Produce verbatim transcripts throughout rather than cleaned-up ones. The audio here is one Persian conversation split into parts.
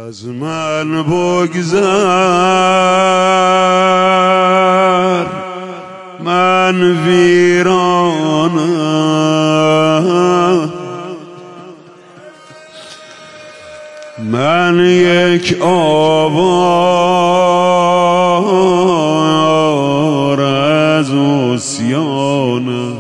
از من بگذر من ویرانم، من یک آوار از عصیانم.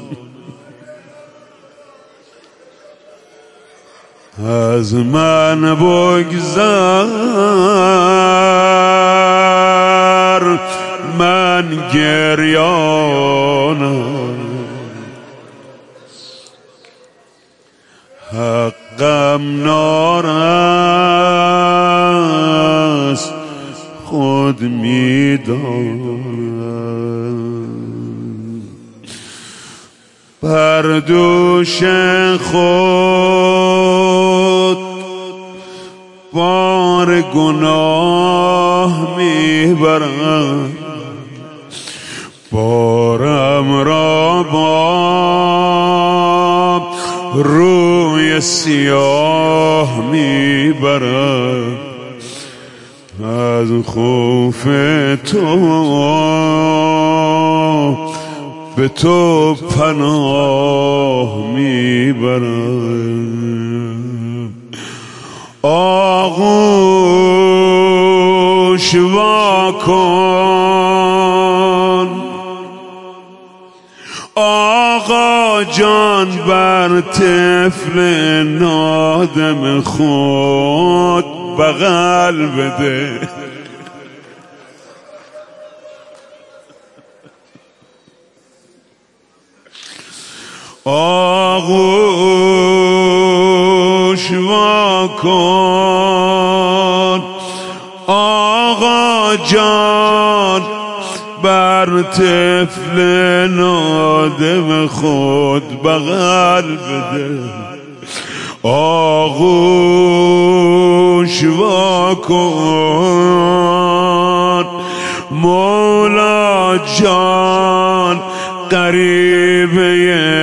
از من بگذر من گریانم، حقم نارست خود میدانم، بر دوش خود بار گناه میبرم، بارم را با روی سیاه میبرم، از خوف تو به تو پناه میبرم. آغوش واکن آقا جان بر طفل نادم خود بغل بده، آغوش واکن آقا جان بر طفل نادم خود بغل بده، آغوش واکن مولا جان قریبه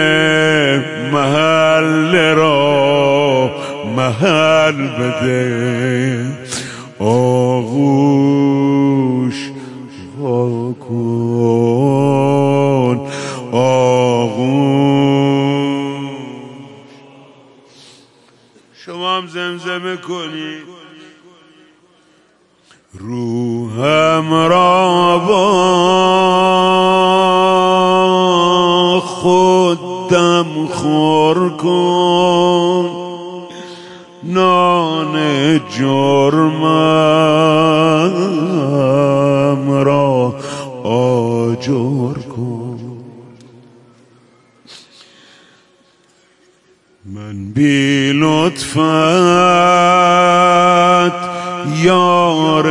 محل را محل بده، آغوش واکن آغوش. شما هم زمزمه کنید. روحم را با خودم خور کن، نان جرمم را آجر کن. من بی لطفت یار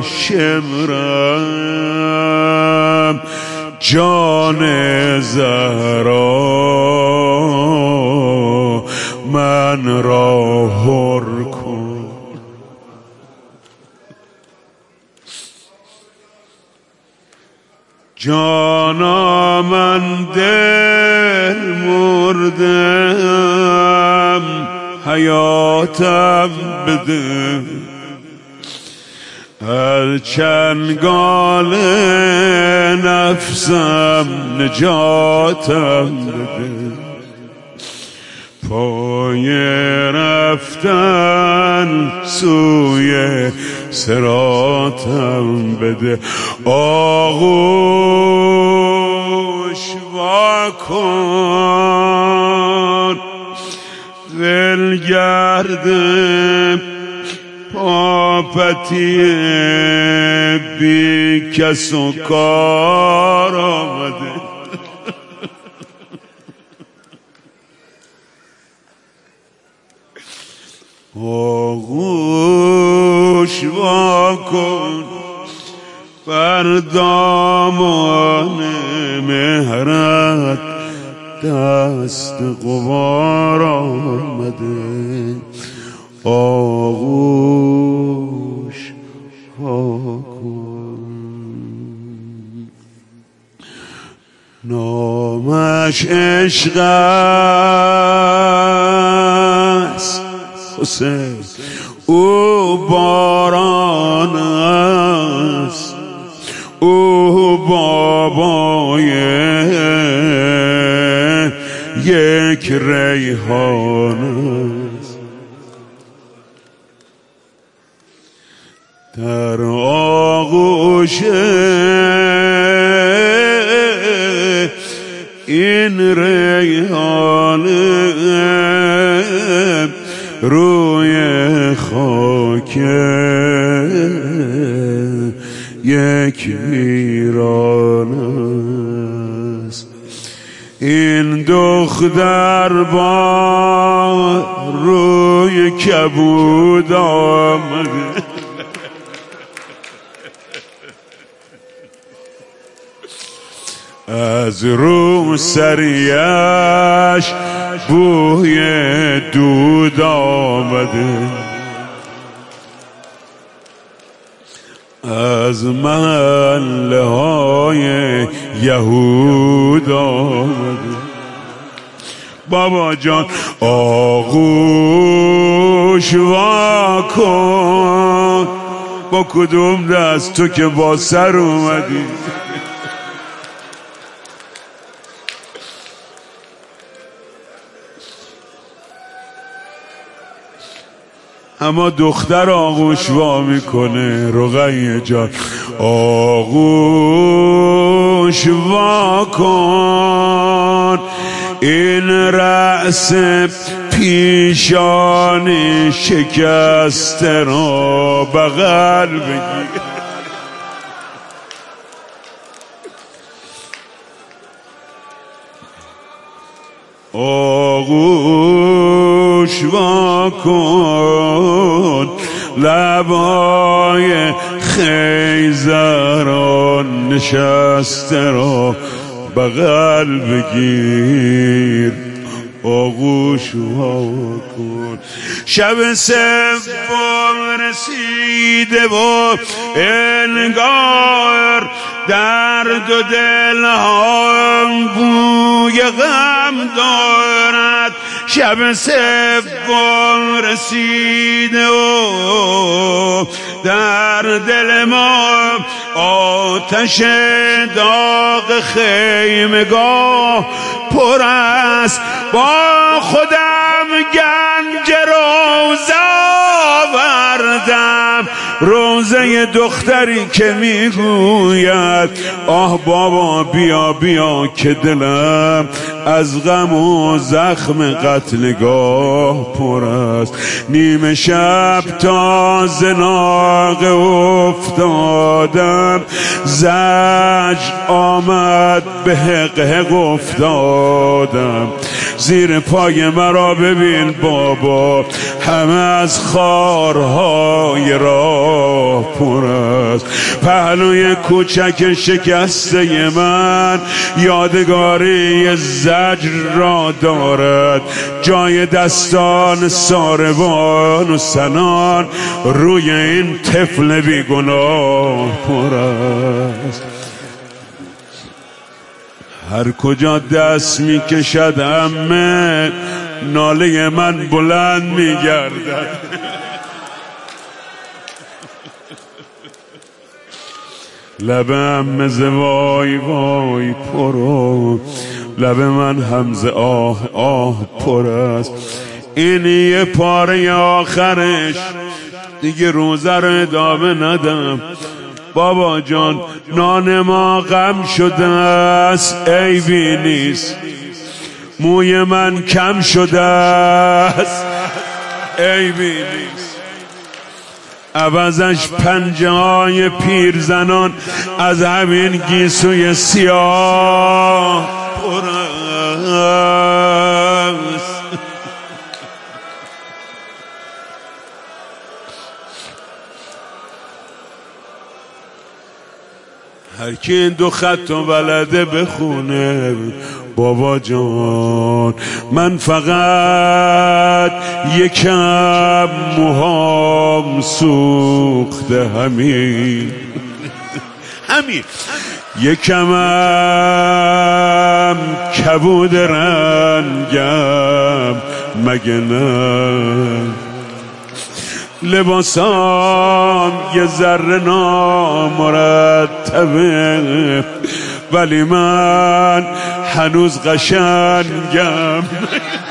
شمرم، جان زهرا من را هر کن. جانا من دل مردم حیاتم بده، از چنگال نفسم نجاتم بده، پای رفتن سوی صراطم بده، آغوش واکن دلگرد پاپتی بی کس و کار آمده، آغوش واکن بر دامان مهرت دست غبار آمده، آغوش واکن. نامش عشق است حسین، او باران است، او بابای یک ریحان است. در آغوش این ریحان روی خاک یک ویران است. این دختر با روی کبود آمده، از رو سریش بوی دود آمده، از محله های یهود آمده. بابا جان آغوش واکن، با کدوم دست تو که با سر اومدی؟ اما دختر آغوش وا میکنه. رقیه جان آغوش وا کن، این رأس پیشان شکسته را بغل بگیر. آغوش وا کن، لبای خیزران نشسته را بغل بگیر. آغوش وا کن. شب سوم رسیده و انگار درد و دل هم بوی غم دارد. شب سوم رسیده و در دل ما آتش داغ خیمگاه پر است. با خودم گنج روزه آوردم، روزه دختری که میگوید آه بابا بیا بیا که دلم از غم و زخم قتلگاه پر است. نیمه شب تا زناقه افتادم، زجر آمد به حق حق افتادم. زیر پای مرا ببین بابا، همه از خارهای راه پر است. پهلوی کوچک شکسته من یادگاری زجر را دارد. جای دستان ساربان و سنان روی این طفل بیگناه پر است. هر کجا دست می کشد عمه، ناله من بلند می گردد. لب عمه ز وای وای پرو، لب من هم ز آه آه پر است. این یه پاره آخرش، دیگه روزه رو ادامه ندم. بابا جان نان ما غم شده است، عیبی نیست. موی من کم شده است، عیبی نیست. عوضش پنجه های پیرزنان از همین گیسوی سیاه پر است. هر کی این دو خط و بلده بخونه بابا جان، من فقط یکم موهام سوخته، همین همین یکمم کبود رنگم مگه نه. لباسام یه ذره نامرتبه، ولی من هنوز قشنگم.